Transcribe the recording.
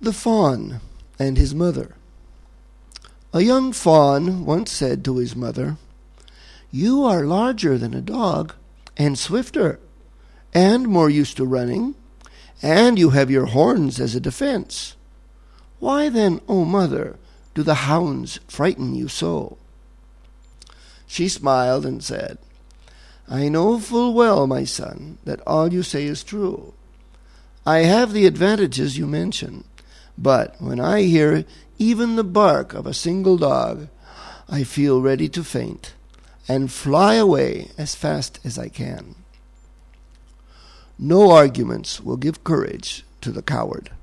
The Fawn and his Mother. A young fawn once said to his mother, "You are larger than a dog, and swifter, and more used to running, and you have your horns as a defense. Why then, O mother, do the hounds frighten you so?" She smiled and said, "I know full well, my son, that all you say is true. I have the advantages you mention, but when I hear even the bark of a single dog, I feel ready to faint, and fly away as fast as I can." No arguments will give courage to the coward.